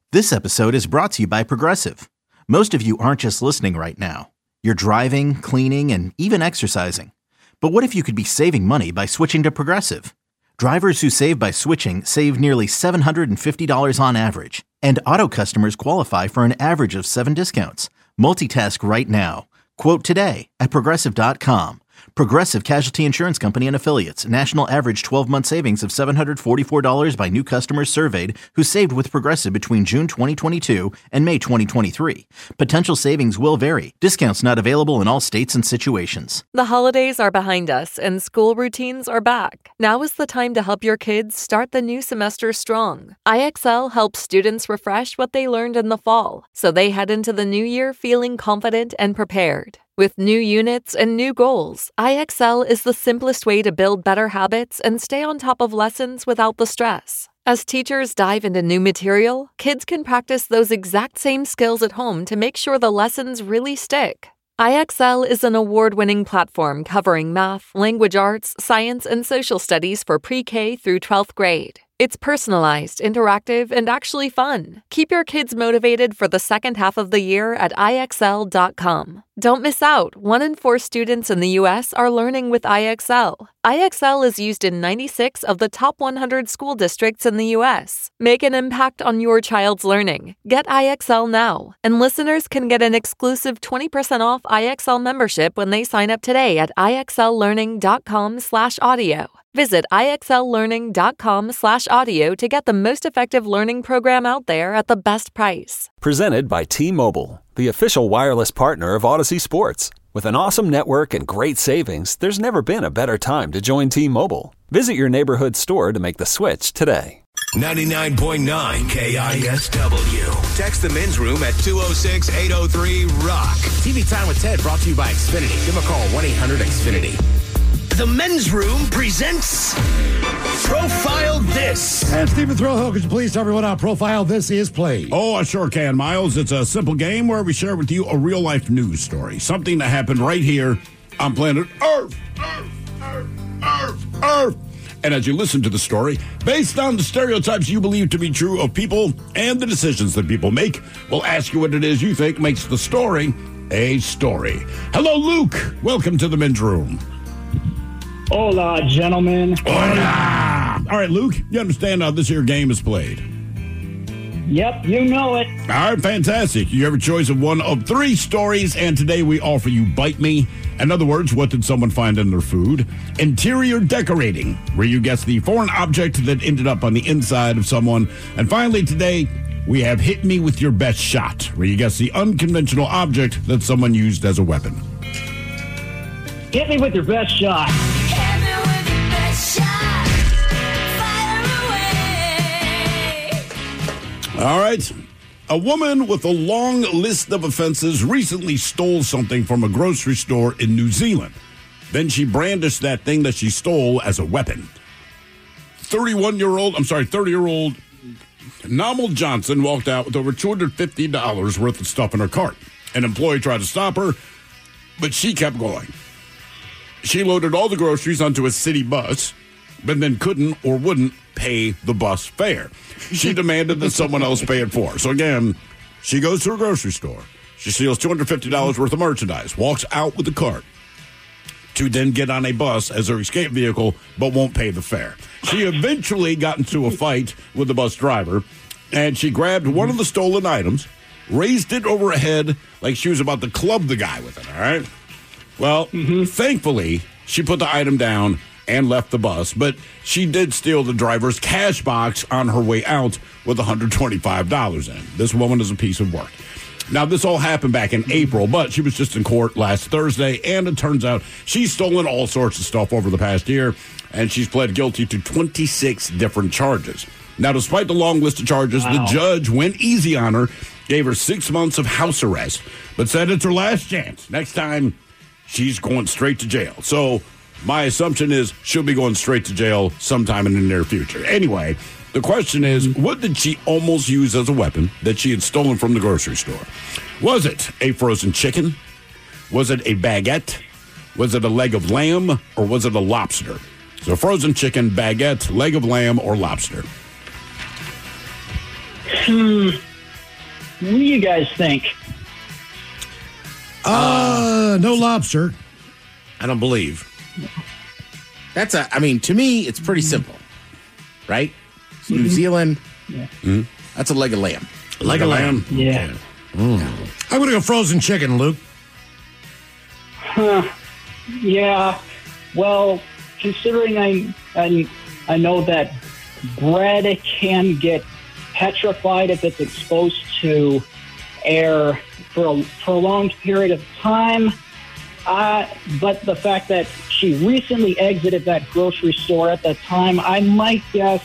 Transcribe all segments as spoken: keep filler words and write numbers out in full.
This episode is brought to you by Progressive. Most of you aren't just listening right now. You're driving, cleaning, and even exercising. But what if you could be saving money by switching to Progressive? Drivers who save by switching save nearly seven hundred fifty dollars on average. And auto customers qualify for an average of seven discounts. Multitask right now. Quote today at Progressive dot com. Progressive Casualty Insurance Company and Affiliates. National average twelve-month savings of seven hundred forty-four dollars by new customers surveyed who saved with Progressive between June twenty twenty-two and May twenty twenty-three. Potential savings will vary. Discounts not available in all states and situations. The holidays are behind us and school routines are back. Now is the time to help your kids start the new semester strong. I X L helps students refresh what they learned in the fall, so they head into the new year feeling confident and prepared. With new units and new goals, I X L is the simplest way to build better habits and stay on top of lessons without the stress. As teachers dive into new material, kids can practice those exact same skills at home to make sure the lessons really stick. I X L is an award-winning platform covering math, language arts, science, and social studies for pre-K through twelfth grade. It's personalized, interactive, and actually fun. Keep your kids motivated for the second half of the year at I X L dot com. Don't miss out. One in four students in the U S are learning with I X L. I X L is used in ninety-six of the top one hundred school districts in the U S. Make an impact on your child's learning. Get I X L now. And listeners can get an exclusive twenty percent off I X L membership when they sign up today at I X L learning dot com slash audio. Visit I X L learning dot com slash audio to get the most effective learning program out there at the best price. Presented by T-Mobile, the official wireless partner of Odyssey Sports. With an awesome network and great savings, there's never been a better time to join T-Mobile. Visit your neighborhood store to make the switch today. ninety-nine point nine K I S W. Text the men's room at two oh six, eight oh three, rock. T V Time with Ted brought to you by Xfinity. Give them a call, one eight hundred X Finity. The men's room presents Profile This. And Stephen Thrillhill, could you please tell everyone how Profile This is played? Oh, I sure can, Miles. It's a simple game where we share with you a real-life news story. Something that happened right here on planet Earth. Earth, Earth, Earth, Earth. And as you listen to the story, based on the stereotypes you believe to be true of people and the decisions that people make, we'll ask you what it is you think makes the story a story. Hello, Luke. Welcome to the men's room. Hola, gentlemen. Hola. All right, Luke, you understand how this here game is played? Yep, you know it. All right, fantastic. You have a choice of one of three stories, and today we offer you Bite Me. In other words, what did someone find in their food? Interior Decorating, where you guess the foreign object that ended up on the inside of someone. And finally, today, we have Hit Me With Your Best Shot, where you guess the unconventional object that someone used as a weapon. Hit me with your best shot. All right. A woman with a long list of offenses recently stole something from a grocery store in New Zealand. Then she brandished that thing that she stole as a weapon. thirty-one-year-old, I'm sorry, thirty-year-old Namal Johnson walked out with over two hundred fifty dollars worth of stuff in her cart. An employee tried to stop her, but she kept going. She loaded all the groceries onto a city bus, but then couldn't or wouldn't pay the bus fare. She demanded that someone else pay it for her. So again, she goes to a grocery store. She steals two hundred fifty dollars worth of merchandise, walks out with the cart to then get on a bus as her escape vehicle, but won't pay the fare. She eventually got into a fight with the bus driver, and she grabbed one of the stolen items, raised it over her head like she was about to club the guy with it, all right? Well, mm-hmm. Thankfully, she put the item down and left the bus, but she did steal the driver's cash box on her way out with one hundred twenty-five dollars in. This woman is a piece of work. Now, this all happened back in April, but she was just in court last Thursday, and it turns out she's stolen all sorts of stuff over the past year, and she's pled guilty to twenty-six different charges. Now, despite the long list of charges, wow. the judge went easy on her, gave her six months of house arrest, but said it's her last chance. Next time, she's going straight to jail. So my assumption is she'll be going straight to jail sometime in the near future. Anyway, the question is, what did she almost use as a weapon that she had stolen from the grocery store? Was it a frozen chicken? Was it a baguette? Was it a leg of lamb? Or was it a lobster? So frozen chicken, baguette, leg of lamb, or lobster? Hmm. What do you guys think? Uh, no lobster. I don't believe. That's a, I mean, to me, it's pretty simple, right? So New Zealand, Yeah. mm, that's a leg of lamb. Leg of lamb. Yeah. I'm going to go frozen chicken, Luke. Huh. Yeah. Well, considering I, I I know that bread can get petrified if it's exposed to air for a prolonged period of time. Uh, but the fact that she recently exited that grocery store at that time, I might guess,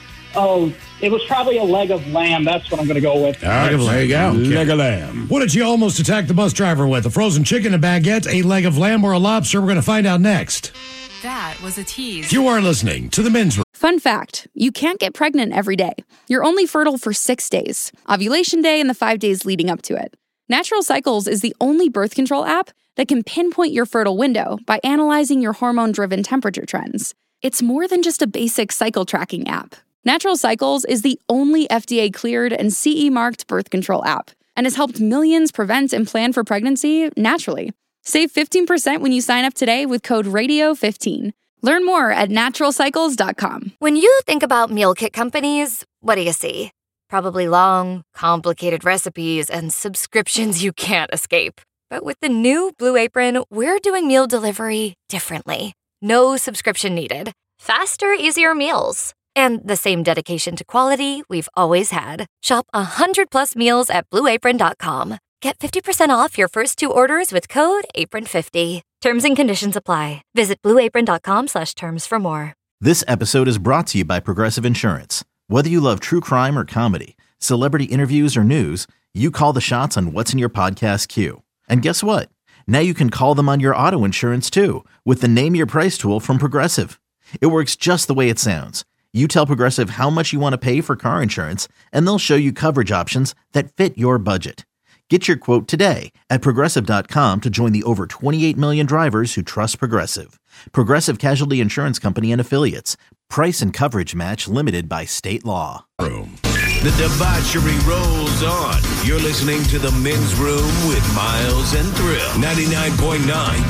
oh, it was probably a leg of lamb. That's what I'm going to go with. All right, there you go. Okay. Leg of lamb. What did you almost attack the bus driver with? A frozen chicken, a baguette, a leg of lamb, or a lobster? We're going to find out next. That was a tease. You are listening to the Men's Room. Fun fact, you can't get pregnant every day. You're only fertile for six days, ovulation day and the five days leading up to it. Natural Cycles is the only birth control app that can pinpoint your fertile window by analyzing your hormone-driven temperature trends. It's more than just a basic cycle tracking app. Natural Cycles is the only F D A-cleared and C E-marked birth control app and has helped millions prevent and plan for pregnancy naturally. Save fifteen percent when you sign up today with code radio fifteen. Learn more at natural cycles dot com. When you think about meal kit companies, what do you see? Probably long, complicated recipes and subscriptions you can't escape. But with the new Blue Apron, we're doing meal delivery differently. No subscription needed. Faster, easier meals. And the same dedication to quality we've always had. Shop one hundred plus meals at blue apron dot com. Get fifty percent off your first two orders with code apron fifty. Terms and conditions apply. Visit blue apron dot com slash terms for more. This episode is brought to you by Progressive Insurance. Whether you love true crime or comedy, celebrity interviews or news, you call the shots on what's in your podcast queue. And guess what? Now you can call them on your auto insurance too with the Name Your Price tool from Progressive. It works just the way it sounds. You tell Progressive how much you want to pay for car insurance, and they'll show you coverage options that fit your budget. Get your quote today at progressive dot com to join the over twenty-eight million drivers who trust Progressive. Progressive Casualty Insurance Company and Affiliates. Price and coverage match limited by state law. The debauchery rolls on. You're listening to The Men's Room with Miles and Thrill. ninety-nine point nine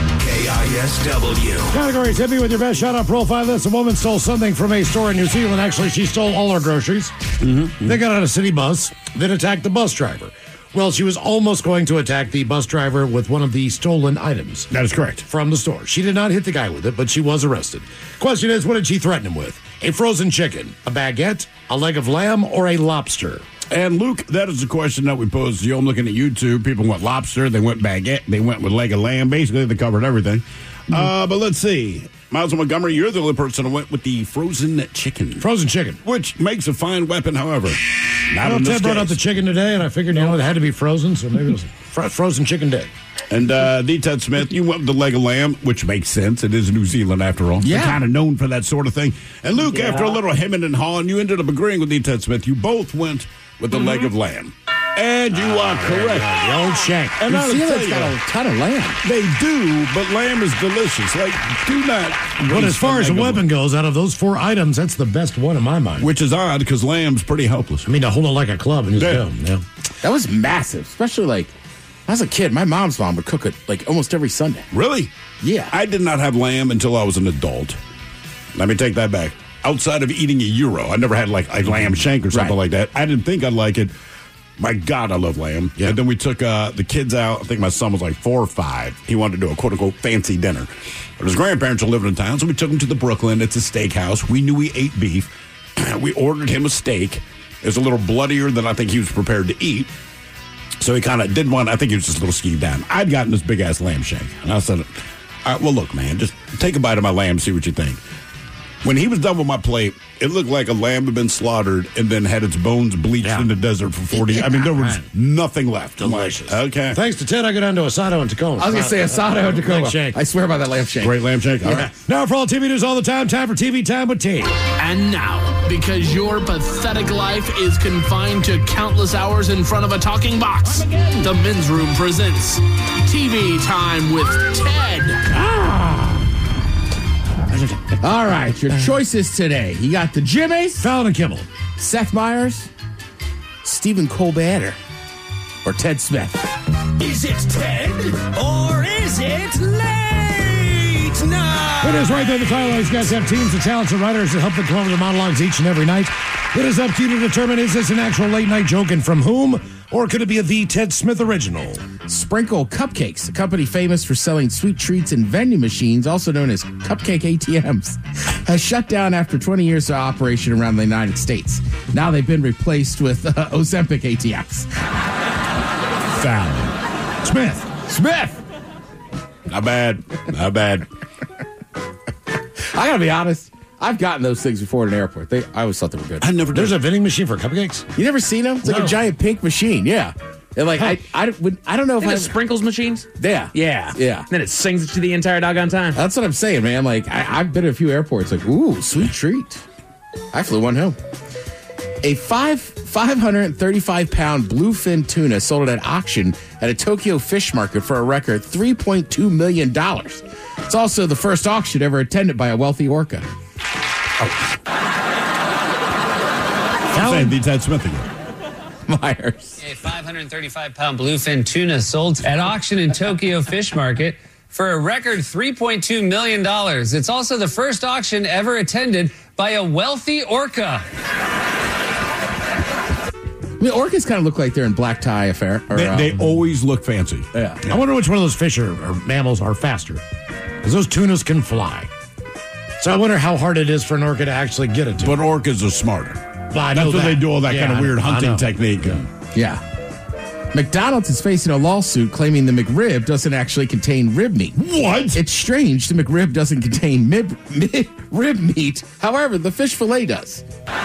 K I S W. Categories, hit me with your best shot-out profile. This, a woman stole something from a store in New Zealand. Actually, she stole all her groceries. Mm-hmm. They got on a city bus, then attacked the bus driver. Well, she was almost going to attack the bus driver with one of the stolen items. That is correct. From the store. She did not hit the guy with it, but she was arrested. Question is, what did she threaten him with? A frozen chicken, a baguette, a leg of lamb, or a lobster? And Luke, that is the question that we posed to you. I'm looking at YouTube. People went lobster. They went baguette. They went with leg of lamb. Basically, they covered everything. Mm-hmm. Uh, but let's see. Miles Montgomery, you're the only person who went with the frozen chicken. Frozen chicken. Which makes a fine weapon, however. Not well, in this Ted brought case. out the chicken today, and I figured, you know, it had to be frozen, so maybe it was fr- frozen chicken day. And uh, D. Ted Smith, you went with the leg of lamb, which makes sense. It is New Zealand, after all. Yeah. They're kind of known for that sort of thing. And Luke, Yeah. after a little hemming and hawing, you ended up agreeing with D. Ted Smith. You both went with the mm-hmm. leg of lamb. And you are correct. The old shank. And New I'll Zealand's tell you, got a ton of lamb. They do, but lamb is delicious. Like, do not. But as far as a weapon lamb. goes, out of those four items, that's the best one in my mind. Which is odd, because lamb's pretty helpless. I mean, to hold it like a club and just Yeah. go. Yeah. That was massive, especially like, as a kid, my mom's mom would cook it like almost every Sunday. Really? Yeah. I did not have lamb until I was an adult. Let me take that back. Outside of eating a gyro, I never had like a lamb shank or something Right. like that. I didn't think I'd like it. My God, I love lamb. Yeah. And then we took uh, the kids out. I think my son was like four or five. He wanted to do a quote-unquote fancy dinner. But his grandparents are living in town, so we took him to the Brooklyn. It's a steakhouse. We knew he ate beef. We ordered him a steak. It was a little bloodier than I think he was prepared to eat. So he kind of did one. I think he was just a little skeeved down. I'd gotten this big-ass lamb shank. And I said, all right, well, look, man, just take a bite of my lamb, see what you think. When he was done with my plate, it looked like a lamb had been slaughtered and then had its bones bleached Yeah. in the desert for forty. I mean, there was Right. nothing left. I'm like, Delicious. okay. Thanks to Ted, I go down to Asado and Tacoma. I was going to say Asado and Tacoma. Leg shank. I swear by that lamb shank. Great lamb shank. All right. Now for all T V news all the time, time for T V Time with T. And now, because your pathetic life is confined to countless hours in front of a talking box, the Men's Room presents T V Time with Ted. Ah. All right, your choices today. You got the Jimmys, Fallon and Kimmel. Seth Meyers, Stephen Colbert. or Ted Smith? Is it Ted or is it late night? It is right there. The Twilight guys have teams of talented writers that help them come up with their monologues each and every night. It is up to you to determine, is this an actual late night joke and from whom? Or could it be a The Ted Smith original? Sprinkle Cupcakes, a company famous for selling sweet treats and vending machines, also known as cupcake A T Ms, has shut down after twenty years of operation around the United States. Now they've been replaced with uh, Ozempic A T Ms. Foul. Smith. Smith! Not bad. Not bad. I gotta be honest. I've gotten those things before at an airport. They, I always thought they were good. I never did. There's a vending machine for cupcakes? You never seen them? It's like No. a giant pink machine. Yeah. And like I, I, would, I don't know if And I the sprinkles machines? Yeah. Yeah. Yeah. Then it sings it to the entire doggone time. That's what I'm saying, man. Like I, I've been to a few airports. Like, ooh, sweet treat. I flew one home. A five five hundred thirty five pound bluefin tuna sold at auction at a Tokyo fish market for a record three point two million dollars. It's also the first auction ever attended by a wealthy orca. Saying the Ted Smith again. Myers. A five hundred thirty-five pound bluefin tuna sold at auction in Tokyo Fish Market for a record three point two million dollars. It's also the first auction ever attended by a wealthy orca. I mean, orcas kind of look like they're in black tie affair. Or, They, um, they always look fancy. yeah. I wonder which one of those fish or, or mammals are faster. Because those tunas can fly. So I wonder how hard it is for an orca to actually get it to. But orcas are smarter. Well, I That's know what that. they do, all that Yeah, kind of I- weird I hunting know. technique. Yeah. McDonald's is facing a lawsuit claiming the McRib doesn't actually contain rib meat. What? It's strange the McRib doesn't contain mib, mid, rib meat. However, the fish fillet does.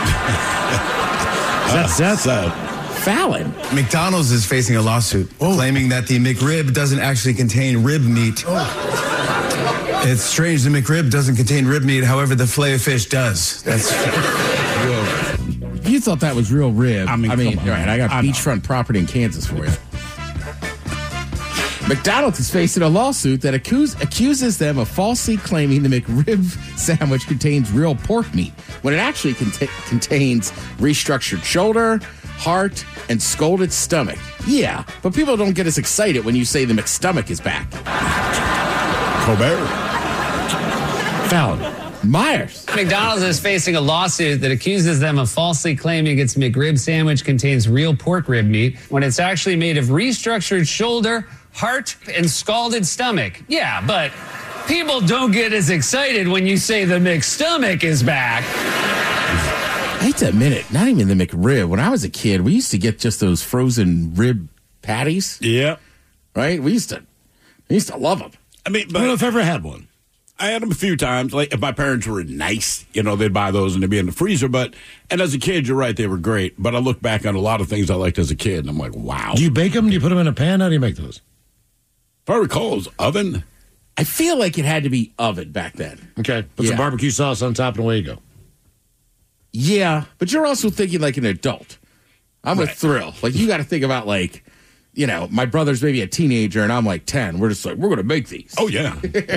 That's that's uh, Fallon. McDonald's is facing a lawsuit claiming that the McRib doesn't actually contain rib meat. It's strange the McRib doesn't contain rib meat, however, the fillet of fish does. That's If you thought that was real rib, I I mean, mean, come on. all right, I got I know. beachfront property in Kansas for you. McDonald's is facing a lawsuit that accuse, accuses them of falsely claiming the McRib sandwich contains real pork meat when it actually cont- contains restructured shoulder, heart, and scalded stomach. Yeah, but people don't get as excited when you say the McStomach is back. Colbert. Fallon. Myers. McDonald's is facing a lawsuit that accuses them of falsely claiming its McRib sandwich contains real pork rib meat when it's actually made of restructured shoulder, heart, and scalded stomach. Yeah, but people don't get as excited when you say the McStomach is back. I hate to admit it, not even the McRib. When I was a kid, we used to get just those frozen rib patties. Yeah. Right? We used to, we used to love them. I mean, I don't know but if I've ever had one. I had them a few times. Like, if my parents were nice, you know, they'd buy those and they'd be in the freezer. But, and as a kid, you're right, they were great. But I look back on a lot of things I liked as a kid, and I'm like, wow. Do you bake them? Do you put them in a pan? How do you make those? If I recall, it was oven. I feel like it had to be oven back then. Okay. Put Yeah. some barbecue sauce on top and away you go. Yeah, but you're also thinking like an adult. I'm a Right. thrill. Like, you got to think about, like, you know, my brother's maybe a teenager and I'm like ten. We're just like, we're going to make these. Oh, yeah.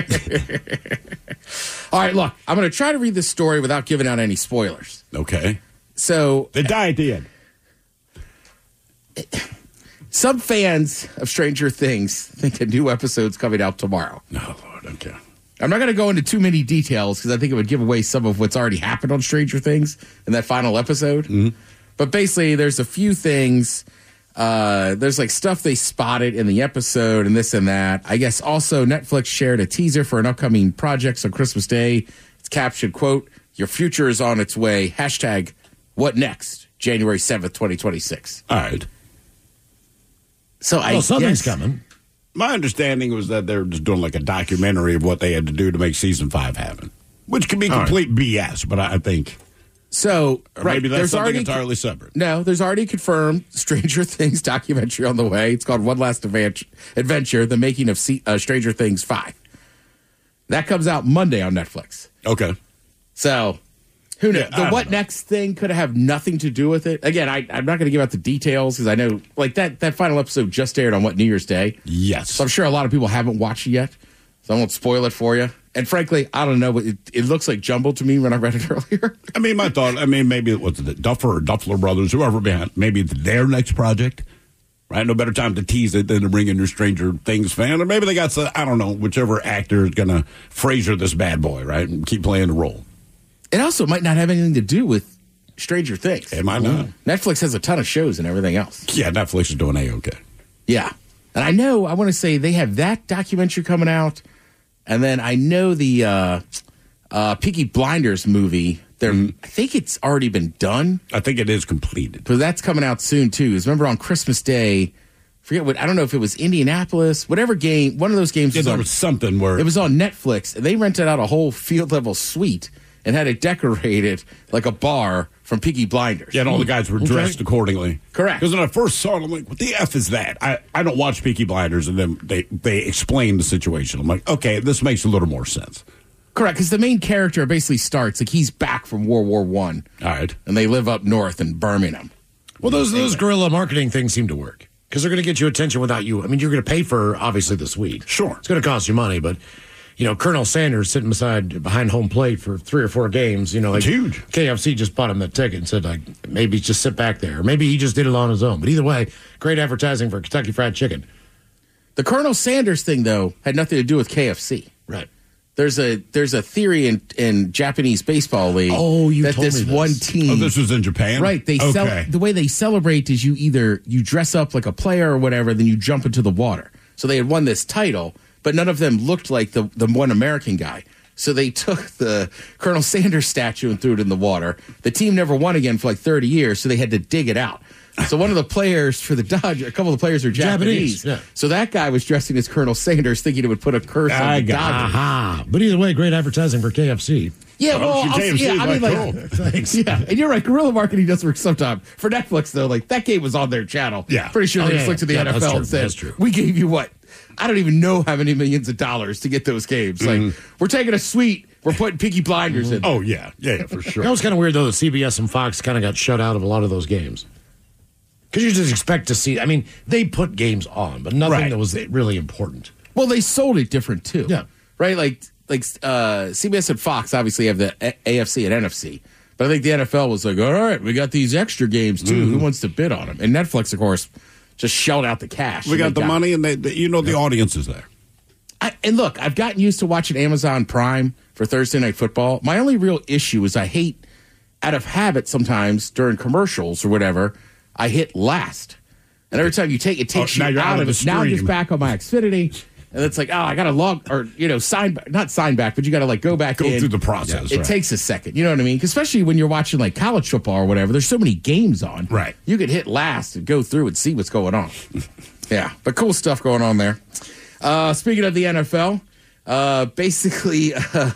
All right, look, I'm going to try to read this story without giving out any spoilers. Okay. So, They die at the end. some fans of Stranger Things think a new episode's coming out tomorrow. No, Lord, okay. I'm not going to go into too many details because I think it would give away some of what's already happened on Stranger Things in that final episode. Mm-hmm. But basically, there's a few things. Uh, there's like stuff they spotted in the episode and this and that. I guess also Netflix shared a teaser for an upcoming project on Christmas Day. It's captioned, quote, "Your future is on its way." Hashtag what next? January seventh, twenty twenty-six. All right. So I Well, something's guess, coming. My understanding was that they were just doing like a documentary of what they had to do to make season five happen, which could be All right. complete B S, but I I think So, or right, maybe that's there's something already entirely separate. No, there's already confirmed Stranger Things documentary on the way. It's called One Last Advent- Adventure, The Making of C- uh, Stranger Things five. That comes out Monday on Netflix. Okay. So, who knows? Yeah, I the don't what know. next thing could have nothing to do with it. Again, I, I'm not going to give out the details because I know, like, that, that final episode just aired on, what, New Year's Day? Yes. So I'm sure a lot of people haven't watched it yet. So I won't spoil it for you. And frankly, I don't know, but it, it looks like jumbled to me when I read it earlier. I mean, my thought, I mean, maybe it was the Duffer or Duffler brothers, whoever behind, maybe it's their next project, right? No better time to tease it than to bring in your Stranger Things fan. Or maybe they got, some, I don't know, whichever actor is going to Frasier this bad boy, right? And keep playing the role. It also might not have anything to do with Stranger Things. It might not. Netflix has a ton of shows and everything else. Yeah, Netflix is doing A-okay. Yeah. And I know, I want to say they have that documentary coming out. And then I know the uh, uh, Peaky Blinders movie. They're, mm-hmm. I think it's already been done. I think it is completed. But that's coming out soon, too. Because remember on Christmas Day, forget what, I don't know if it was Indianapolis, whatever game, one of those games yeah, was there on, was something where. It was on Netflix. And they rented out a whole field level suite and had it decorated like a bar from Peaky Blinders. Yeah, and all the guys were dressed okay. accordingly. Correct. Because when I first saw it, I'm like, what the F is that? I, I don't watch Peaky Blinders, and then they, they explain the situation. I'm like, okay, this makes a little more sense. Correct, because the main character basically starts, like he's back from World War One. All right. And they live up north in Birmingham. Well, those, those guerrilla marketing things seem to work. Because they're going to get you attention without you. I mean, you're going to pay for, obviously, the suite. Sure. It's going to cost you money, but... You know, Colonel Sanders sitting beside behind home plate for three or four games. You know, like it's huge. K F C just bought him that ticket and said, like, maybe just sit back there. Maybe he just did it on his own. But either way, great advertising for Kentucky Fried Chicken. The Colonel Sanders thing, though, had nothing to do with K F C. Right. There's a there's a theory in, in Japanese baseball league. Oh, you that told this, me this one team. Oh, this was in Japan, right? They okay. cel- the way they celebrate is you either you dress up like a player or whatever, then you jump into the water. So they had won this title. But none of them looked like the, the one American guy. So they took the Colonel Sanders statue and threw it in the water. The team never won again for like thirty years, so they had to dig it out. So one of the players for the Dodgers, a couple of the players are Japanese. Japanese yeah. So that guy was dressing as Colonel Sanders, thinking it would put a curse I on the got Dodgers. Aha. But either way, great advertising for K F C. Yeah, well, Oh, I'll, K F C yeah, is I mean, like, like, cool. Thanks. yeah, and you're right. Guerrilla marketing does work sometimes. For Netflix, though, like that game was on their channel. Yeah. Pretty sure Oh, they yeah, just looked at the yeah, N F L that's true, and said, that's true. "We gave you what? I don't even know how many millions of dollars to get those games. Mm-hmm. Like, we're taking a suite. We're putting Peaky Blinders in. Oh, yeah. Yeah, yeah, for sure. That was kind of weird, though, that C B S and Fox kind of got shut out of a lot of those games. Because you just expect to see, I mean, they put games on, but nothing Right. that was really important. Well, they sold it different, too. Yeah. Right? Like, like uh, C B S and Fox obviously have the A- AFC and N F C. But I think the N F L was like, all right, we got these extra games, too. Mm-hmm. Who wants to bid on them? And Netflix, of course, just shelled out the cash. We And got they the money, and they, they, you know the audience is there. I, and look, I've gotten used to watching Amazon Prime for Thursday Night Football. My only real issue is I hate, out of habit sometimes during commercials or whatever, I hit last. And every time you take it, takes Oh, now you you're out, out of of it. the Now I'm just stream. back on my Xfinity. And it's like, oh, I got to log, or, you know, sign, not sign back, but you got to like go back Go in. through the process, It right. takes a second. You know what I mean? 'Cause especially when you're watching like college football or whatever, there's so many games on. Right. You could hit last and go through and see what's going on. Yeah, but cool stuff going on there. Uh, speaking of the N F L, uh, basically, uh,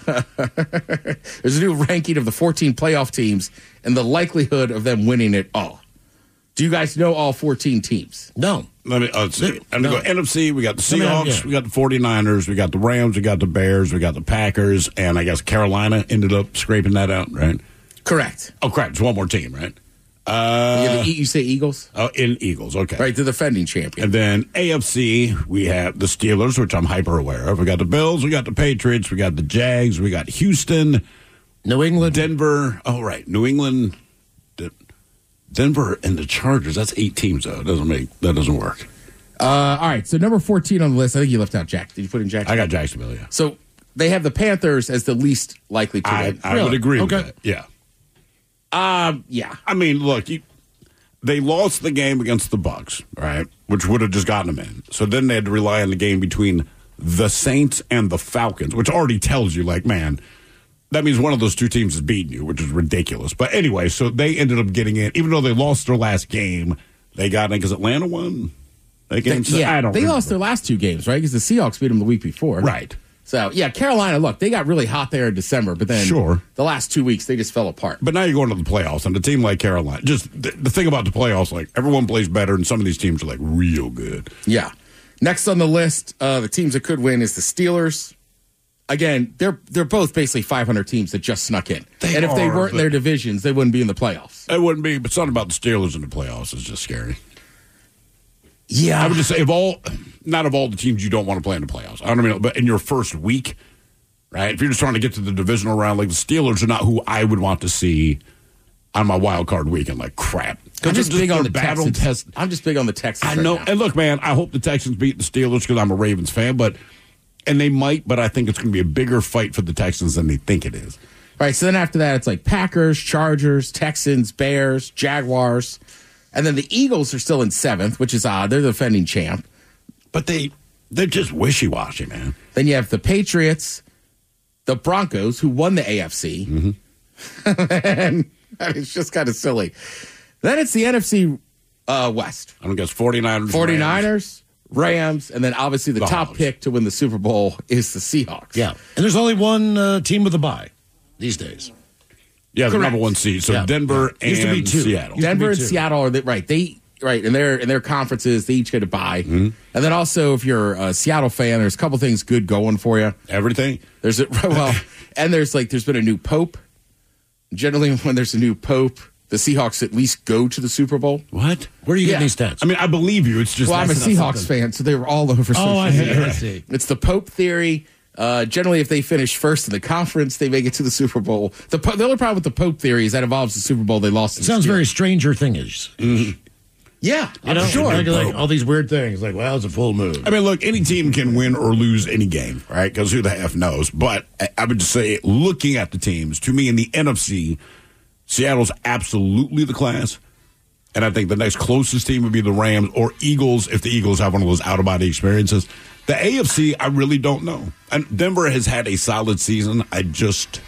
there's a new ranking of the fourteen playoff teams and the likelihood of them winning it all. Do you guys know all fourteen teams? No. Let me, uh, let's see. I'm No. going to go N F C. We got the Let me Seahawks. have- yeah. We got the 49ers. We got the Rams. We got the Bears. We got the Packers. And I guess Carolina ended up scraping that out, right? Correct. Oh, crap. It's one more team, right? Uh, Yeah, the, you say Eagles? oh, in Eagles. Okay. Right, the defending champion. And then A F C, we have the Steelers, which I'm hyper aware of. We got the Bills. We got the Patriots. We got the Jags. We got Houston. New England. Denver. Oh, right. New England. De- Denver and the Chargers. That's eight teams, though. It doesn't make, that doesn't work. Uh, all right, so number fourteen on the list. I think you left out Jack. Did you put in Jack? I got Jacksonville, yeah. So they have the Panthers as the least likely to I, win. I would agree Okay. with that. Yeah. Um, yeah. I mean, look, you, they lost the game against the Bucks, right? Which would have just gotten them in. So then they had to rely on the game between the Saints and the Falcons, which already tells you, like, man, that means one of those two teams is beating you, which is ridiculous. But anyway, so they ended up getting in, even though they lost their last game. They got in because Atlanta won. They, They, yeah, I don't they remember. lost their last two games, right? Because the Seahawks beat them the week before. Right. So, yeah, Carolina, look, they got really hot there in December, but then Sure. the last two weeks, they just fell apart. But now you're going to the playoffs, and a team like Carolina, just the, the thing about the playoffs, like, everyone plays better, and some of these teams are, like, real good. Yeah. Next on the list, uh, the teams that could win is the Steelers. Again, they're they're both basically five hundred teams that just snuck in. They and if they are, weren't in but- their divisions, they wouldn't be in the playoffs. It wouldn't be, but something about the Steelers in the playoffs is just scary. Yeah. I would just say, of all, not of all the teams you don't want to play in the playoffs. I don't mean, but in your first week, right? If you're just trying to get to the divisional round, like the Steelers are not who I would want to see on my wild card weekend like crap. I'm just big on the battle Texans. test. I'm just big on the Texans. I right know. now. And look, man, I hope the Texans beat the Steelers because I'm a Ravens fan, but and they might, but I think it's going to be a bigger fight for the Texans than they think it is. All right, so then after that, it's like Packers, Chargers, Texans, Bears, Jaguars, and then the Eagles are still in seventh, which is odd. They're the defending champ. But they, they're just wishy-washy, man. Then you have the Patriots, the Broncos, who won the A F C. Mm-hmm. and I mean, it's just kind of silly. Then it's the N F C uh, West. I don't guess 49ers. 49ers, Rams, Rams and then obviously the, the top Hogs. Pick to win the Super Bowl is the Seahawks. Yeah, and there's only one uh, team with a bye these days. Yeah, the Correct. number one seed. So yeah. Denver yeah. Used and to be two. Seattle. Used Denver and two. Seattle are the, right. They right in their in their conferences they each get a bye. Mm-hmm. And then also if you're a Seattle fan, there's a couple things good going for you. Everything. There's a well, and there's like there's been a new pope. Generally, when there's a new pope, the Seahawks at least go to the Super Bowl. What? Where are you Yeah. getting these stats? I mean, I believe you. It's just Well, I'm a Seahawks fan, so they were all over social Oh, I see. media. I see. It's the Pope theory. Uh, generally, if they finish first in the conference, they make it to the Super Bowl. The, po- the only problem with the Pope theory is that involves the Super Bowl they lost. It sounds very Stranger Things. Mm-hmm. Yeah, You know, sure. like, like all these weird things. Like, well, it's a full moon. I mean, look, any team can win or lose any game, right? Because who the F knows? But I- I would just say, looking at the teams, to me in the N F C, Seattle's absolutely the class. And I think the next closest team would be the Rams or Eagles if the Eagles have one of those out-of-body experiences. The A F C, I really don't know. And Denver has had a solid season. I just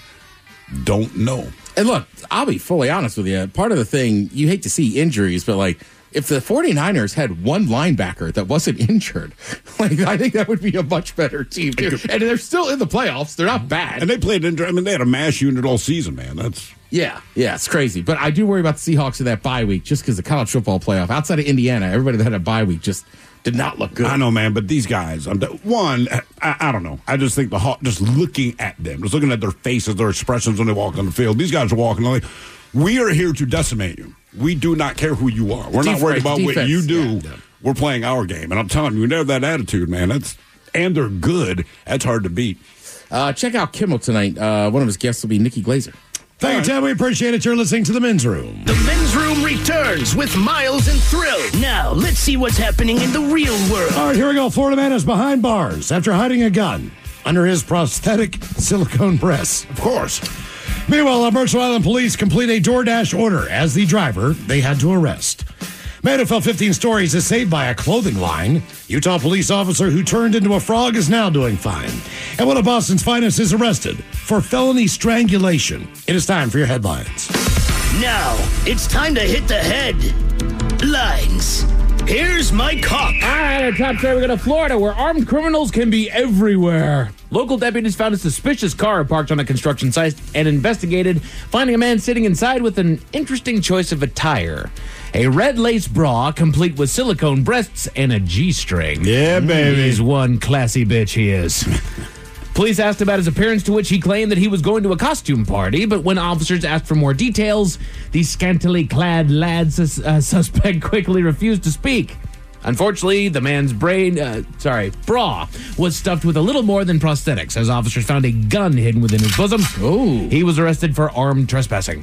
don't know. And look, I'll be fully honest with you. Part of the thing, you hate to see injuries, but like, if the 49ers had one linebacker that wasn't injured, like I think that would be a much better team. Too. And they're still in the playoffs. They're not bad. And they played, in, I mean, they had a mash unit all season, man. That's... Yeah, yeah, it's crazy. But I do worry about the Seahawks in that bye week just because the college football playoff. Outside of Indiana, everybody that had a bye week just did not look good. I know, man, but these guys, I'm, one, I, I don't know. I just think the Hawks, just looking at them, just looking at their faces, their expressions when they walk on the field, these guys are walking like, we are here to decimate you. We do not care who you are. We're not worried about defense, what you do. yeah. We're playing our game. And I'm telling you, when they have that attitude, man, that's and they're good, that's hard to beat. Uh, check out Kimmel tonight. Uh, one of his guests will be Nikki Glazer. Thank you, Tim. We appreciate it. You're listening to The Men's Room. The Men's Room returns with Miles and Thrill. Now, let's see what's happening in the real world. All right, here we go. Florida man is behind bars after hiding a gun under his prosthetic silicone breasts. Of course. Meanwhile, uh, Mercer Island police complete a DoorDash order. As the driver, they had to arrest. Man who fell fifteen stories is saved by a clothing line. Utah police officer who turned into a frog is now doing fine. And one of Boston's finest is arrested for felony strangulation. It is time for your headlines. Now, it's time to hit the headlines. Here's my cock. All right, our top story, we go to Florida, where armed criminals can be everywhere. Local deputies found a suspicious car parked on a construction site and investigated, finding a man sitting inside with an interesting choice of attire. A red lace bra, complete with silicone breasts and a G-string. Yeah, baby. He's one classy bitch, he is. Police asked about his appearance, to which he claimed that he was going to a costume party, but when officers asked for more details, the scantily clad lad sus- uh, suspect quickly refused to speak. Unfortunately, the man's brain, uh, sorry, bra was stuffed with a little more than prosthetics, as officers found a gun hidden within his bosom. Oh. He was arrested for armed trespassing.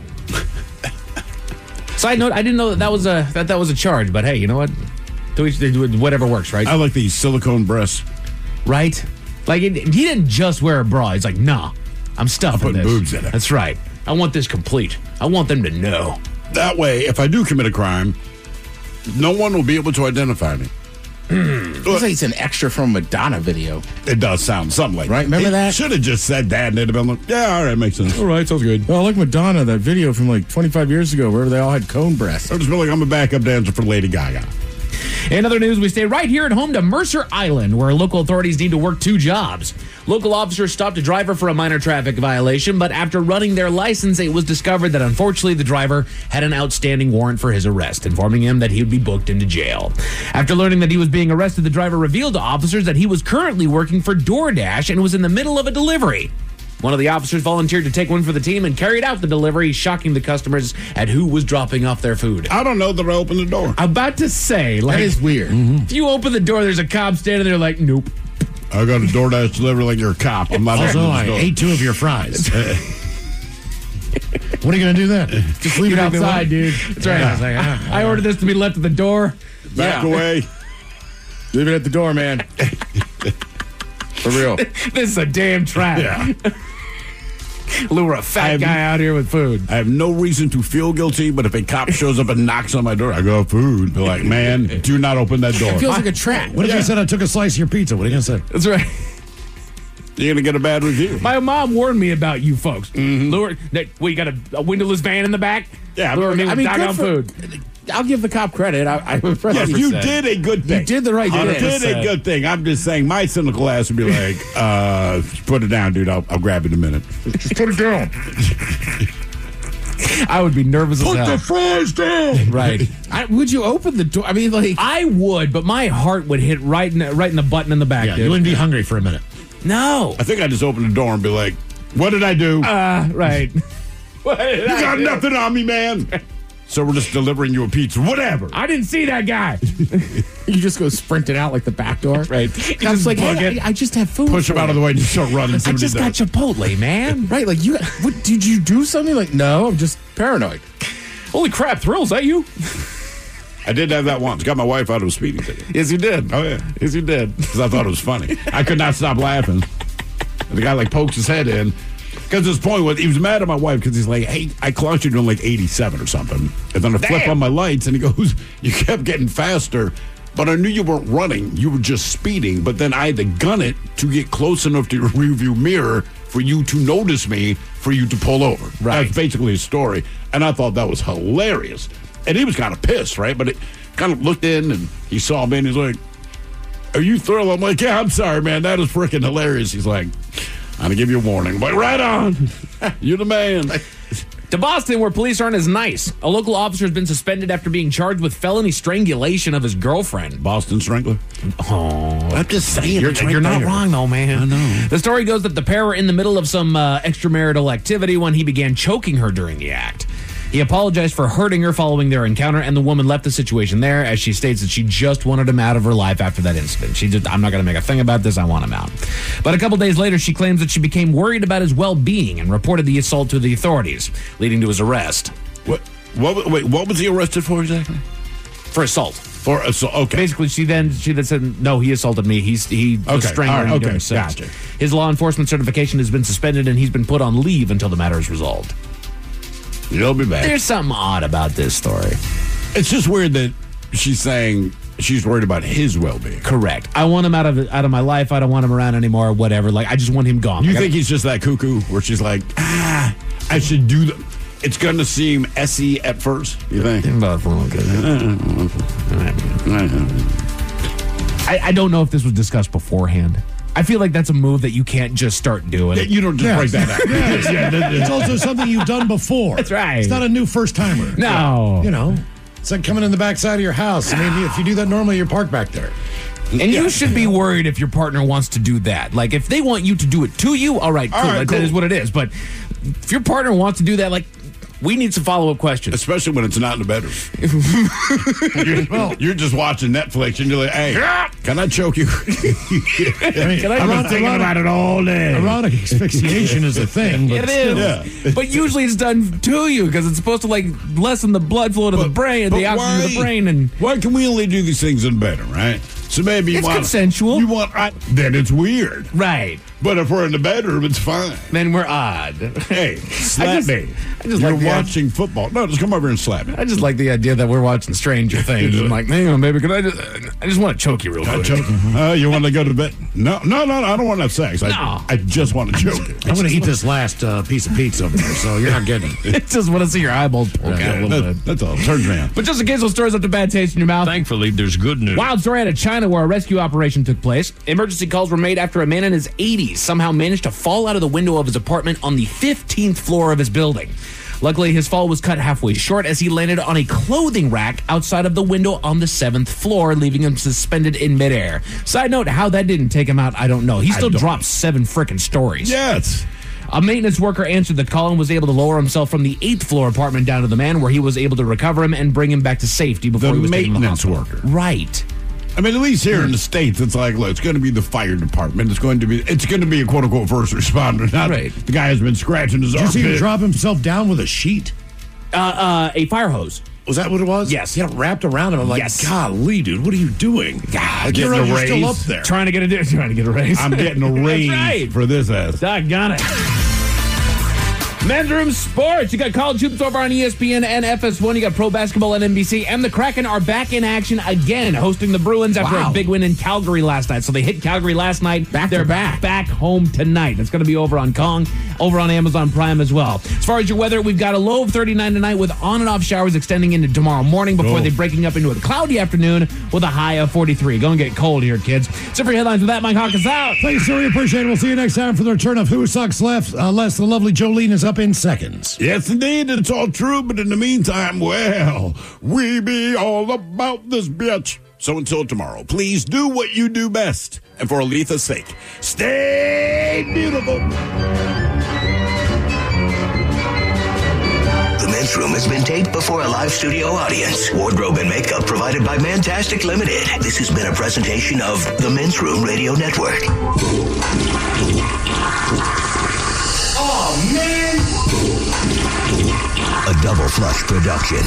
Side note, I didn't know that that was a, that, that was a charge, but hey, you know what? To each- Whatever works, right? I like these silicone breasts. Right? Like, it, he didn't just wear a bra. He's like, nah, I'm stuffing I put this. boobs in it. That's right. I want this complete. I want them to know. That way, if I do commit a crime, no one will be able to identify me. Looks like it's an extra from a Madonna video. It does sound something like Right, that. remember It that? Should have just said that, and they'd have been like, yeah, all right, makes sense. All right, sounds good. Oh, like Madonna, that video from like twenty-five years ago where they all had cone breasts. I just feel like I'm a backup dancer for Lady Gaga. In other news, we stay right here at home to Mercer Island, where local authorities need to work two jobs. Local officers stopped a driver for a minor traffic violation, but after running their license, it was discovered that unfortunately the driver had an outstanding warrant for his arrest, informing him that he would be booked into jail. After learning that he was being arrested, the driver revealed to officers that he was currently working for DoorDash and was in the middle of a delivery. One of the officers volunteered to take one for the team and carried out the delivery, shocking the customers at who was dropping off their food. I don't know that I opened the door. I'm about to say, like, That is weird. if you open the door, there's a cop standing there like, nope. I got a DoorDash delivery like you're a cop. I'm not Also, opening I the door. ate two of your fries. What are you going to do then? Just leave it outside, dude. That's right. Yeah, I was like, ah, I ordered this to be left at the door. Back Yeah. away. Leave it at the door, man. For real. This is a damn trap. Yeah. Lure a fat have- guy out here with food. I have no reason to feel guilty, but if a cop shows up and knocks on my door, I go, food. Be like, man, do not open that door. It feels like a trap. What if you said I took a slice of your pizza? What are you going to say? That's right. You're going to get a bad review. My mom warned me about you folks. Mm-hmm. Lure, that, well, you got a, a windowless van in the back? Yeah, Lure me with I mean, doggone good food. for- I'll give the cop credit. I, I'm impressed. Yes, with you that. did a good thing. You did the right You thing. did a good thing. I'm just saying, my cynical ass would be like, uh, put it down, dude. I'll, I'll grab it in a minute. Just put it down. I would be nervous Put as hell. the fries down. Right. I, would you open the door? I mean, like, I would, but my heart would hit right in the, right in the button in the back. Yeah, dude. you wouldn't be hungry for a minute. No. I think I just opened the door and be like, what did I do? Uh, right. What did you I got do? nothing on me, man. So we're just delivering you a pizza. Whatever. I didn't see that guy. you just go sprinting out like the back door. Right. I was like, hey, I, I just have food. Push him for out you. of the way and just start running. I just got Chipotle, man. Right? Like, you. What did you do? Something? Like, no, I'm just paranoid. Holy crap! Thrill, is that you? I did have that once. Got my wife out of a speeding ticket. Yes, you did. Oh, yeah. Yes, you did. Because I thought it was funny. I could not stop laughing. And the guy, like, pokes his head in. Because his point was, he was mad at my wife because he's like, hey, I clocked you doing like eighty-seven or something. And then I flip Damn. on my lights and he goes, you kept getting faster. But I knew you weren't running. You were just speeding. But then I had to gun it to get close enough to your rearview mirror for you to notice me, for you to pull over. Right. That's basically his story. And I thought that was hilarious. And he was kind of pissed, right? But it kind of looked in and he saw me and he's like, are you Thrill? I'm like, yeah, I'm sorry, man. That is freaking hilarious. He's like, I'm going to give you a warning. I'm like, right on. You're the man. To Boston, where police aren't as nice. A local officer has been suspended after being charged with felony strangulation of his girlfriend. Boston Strangler? Oh. I'm just saying. You're, it's right you're not there. wrong, though, man. I know. The story goes that the pair were in the middle of some uh, extramarital activity when he began choking her during the act. He apologized for hurting her following their encounter, and the woman left the situation there as she states that she just wanted him out of her life after that incident. She just, I'm not going to make a thing about this. I want him out. But a couple days later, she claims that she became worried about his well-being and reported the assault to the authorities, leading to his arrest. What, what, wait, what was he arrested for exactly? For assault. For assault, okay. Basically, she then she then said, no, he assaulted me. He's He was Okay, strangling all right, me okay, during sex. gotcha. His law enforcement certification has been suspended, and he's been put on leave until the matter is resolved. You'll be back. There's something odd about this story. It's just weird that she's saying she's worried about his well-being. Correct. I want him out of out of my life. I don't want him around anymore. Whatever. Like I just want him gone. You Like, think he's just that cuckoo where she's like, ah, I should do the. It's going to seem essy at first, you think? I, I don't know if this was discussed beforehand. I feel like that's a move that you can't just start doing. You don't just Yeah. break that out. Yes. Yeah, It's also something you've done before. That's right. It's not a new first timer. No. You know, it's like coming in the backside of your house. I mean, if you do that normally, you're parked back there. And you should be worried if your partner wants to do that. Like, if they want you to do it to you, all right, cool. All right, that, cool. that is what it is. But if your partner wants to do that, like, we need some follow-up questions. Especially when it's not in the bedroom. you're, you're just watching Netflix and you're like, hey, can I choke you? I mean, Can I I've been erotic- thinking about it all day. Erotic asphyxiation is a thing. But It still. is. Yeah. But usually it's done to you because it's supposed to, like, lessen the blood flow to the brain, but the oxygen to the why- brain. And Why can we only do these things in bed, right? So maybe you It's want consensual. You want I, then it's weird. right. But if we're in the bedroom, it's fine. Then we're odd. Hey, slap just- me. I just You're like the- watching football. No, just come over and slap me. I just like the idea that we're watching Stranger Things. I'm like, hang on, baby, could I just, I just want to choke you real Can I quick. choke you? Uh, you want to go to bed? No, no, no, no. I don't want to have sex. I, No. I just want to choke you. I'm going to eat this last uh, piece of pizza over there, so you're not getting it. I just want to see your eyeballs poke out a Yeah, little that- bit. that's all. Turns me on. But just in case those stories left a bad taste in your mouth. Thankfully, there's good news. Wild story out of China where a rescue operation took place. Emergency calls were made after a man in his eighties somehow managed to fall out of the window of his apartment on the fifteenth floor of his building. Luckily, his fall was cut halfway short as he landed on a clothing rack outside of the window on the seventh floor, leaving him suspended in midair. Side note, how that didn't take him out, I don't know. He still dropped seven frickin' stories. Yes. A maintenance worker answered the call and was able to lower himself from the eighth floor apartment down to the man, where he was able to recover him and bring him back to safety before The he was taken to the maintenance hospital. worker. Right. I mean, at least here in the States, it's like, look, it's going to be the fire department. It's going to be, it's going to be a quote unquote first responder, not right. the guy who's been scratching his arm. Did you see him pit. drop himself down with a sheet? Uh, uh, a fire hose. Was that what it was? Yes. He had it wrapped around him. I'm like, yes. golly, dude, what are you doing? God, getting a raise. Still up there. Trying to get a trying to get a raise. I'm getting a raise right. for this ass. Doggone it. Men's Room Sports. You got college hoops over on E S P N and F S one. You got pro basketball on N B C. And the Kraken are back in action again, hosting the Bruins after wow. a big win in Calgary last night. So they hit Calgary last night. Back They're back. back home tonight. It's going to be over on Kong, over on Amazon Prime as well. As far as your weather, we've got a low of thirty-nine tonight with on and off showers extending into tomorrow morning before oh. they breaking up into a cloudy afternoon with a high of forty-three. Go and get cold here, kids. So for your headlines with that, Mike Hawkins out. Thanks, sir. We appreciate it. We'll see you next time for the return of Who Sucks Left. Uh, less the lovely Jolene is up in seconds. Yes, indeed. It's all true. But in the meantime, well, we be all about this bitch. So until tomorrow, please do what you do best. And for Aletha's sake, stay beautiful. The Men's Room has been taped before a live studio audience. Wardrobe and makeup provided by Mantastic Limited. This has been a presentation of the Men's Room Radio Network. Oh, man! A Double Flush production.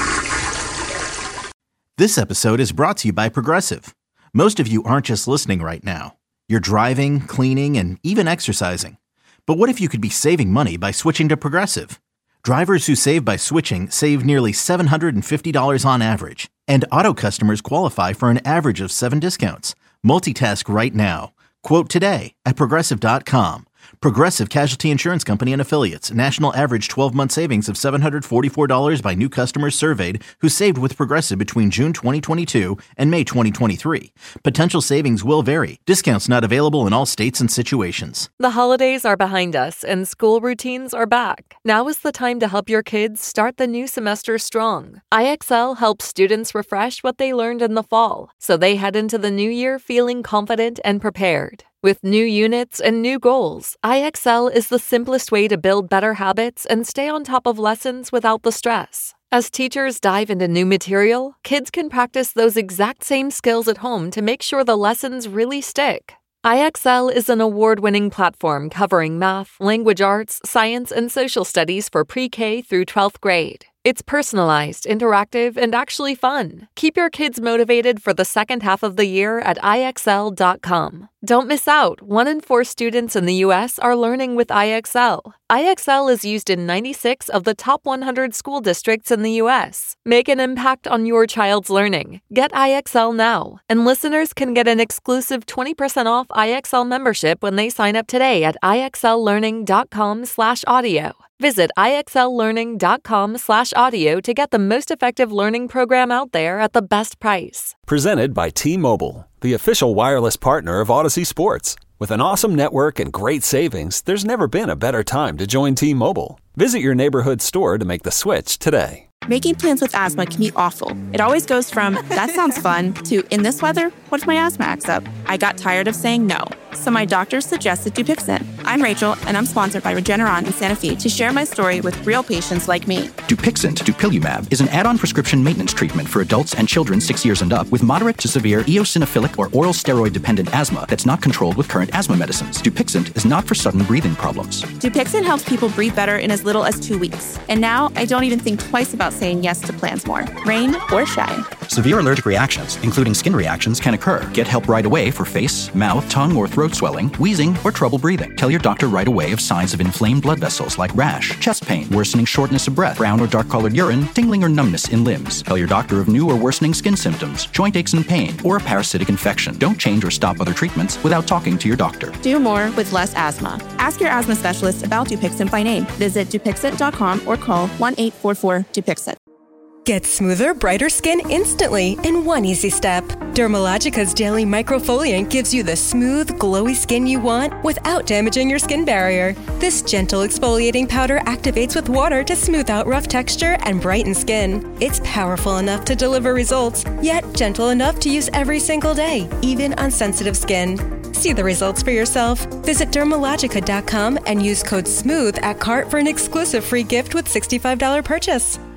This episode is brought to you by Progressive. Most of you aren't just listening right now. You're driving, cleaning, and even exercising. But what if you could be saving money by switching to Progressive? Drivers who save by switching save nearly seven hundred fifty dollars on average. And auto customers qualify for an average of seven discounts. Multitask right now. Quote today at Progressive dot com. Progressive Casualty Insurance Company and Affiliates. National average twelve-month savings of seven hundred forty-four dollars by new customers surveyed who saved with Progressive between June twenty twenty-two and May twenty twenty-three. Potential savings will vary. Discounts not available in all states and situations. The holidays are behind us and school routines are back. Now is the time to help your kids start the new semester strong. I X L helps students refresh what they learned in the fall, so they head into the new year feeling confident and prepared. With new units and new goals, I X L is the simplest way to build better habits and stay on top of lessons without the stress. As teachers dive into new material, kids can practice those exact same skills at home to make sure the lessons really stick. I X L is an award-winning platform covering math, language arts, science, and social studies for pre-K through twelfth grade. It's personalized, interactive, and actually fun. Keep your kids motivated for the second half of the year at I X L dot com. Don't miss out. One in four students in the U S are learning with I X L. I X L is used in ninety-six of the top one hundred school districts in the U S. Make an impact on your child's learning. Get I X L now. And listeners can get an exclusive twenty percent off I X L membership when they sign up today at I X L learning dot com slash audio. Visit I X L learning dot com slash audio to get the most effective learning program out there at the best price. Presented by T-Mobile, the official wireless partner of Odyssey Sports. With an awesome network and great savings, there's never been a better time to join T-Mobile. Visit your neighborhood store to make the switch today. Making plans with asthma can be awful. It always goes from, that sounds fun, to, in this weather, what if my asthma acts up? I got tired of saying no, so my doctor suggested Dupixent. I'm Rachel, and I'm sponsored by Regeneron in Santa Fe to share my story with real patients like me. Dupixent, dupilumab, is an add-on prescription maintenance treatment for adults and children six years and up with moderate to severe eosinophilic or oral steroid-dependent asthma that's not controlled with current asthma medicines. Dupixent is not for sudden breathing problems. Dupixent helps people breathe better in as little as two weeks. And now, I don't even think twice about saying yes to plans more, rain or shine. Severe allergic reactions, including skin reactions, can occur. Get help right away for face, mouth, tongue, or throat swelling, wheezing, or trouble breathing. Tell your doctor right away of signs of inflamed blood vessels like rash, chest pain, worsening shortness of breath, brown or dark-colored urine, tingling or numbness in limbs. Tell your doctor of new or worsening skin symptoms, joint aches and pain, or a parasitic infection. Don't change or stop other treatments without talking to your doctor. Do more with less asthma. Ask your asthma specialist about Dupixent by name. Visit Dupixent dot com or call one eight four four Dupixent. Get smoother, brighter skin instantly in one easy step. Dermalogica's Daily Microfoliant gives you the smooth, glowy skin you want without damaging your skin barrier. This gentle exfoliating powder activates with water to smooth out rough texture and brighten skin. It's powerful enough to deliver results, yet gentle enough to use every single day, even on sensitive skin. See the results for yourself. Visit Dermalogica dot com and use code SMOOTH at cart for an exclusive free gift with sixty-five dollars purchase.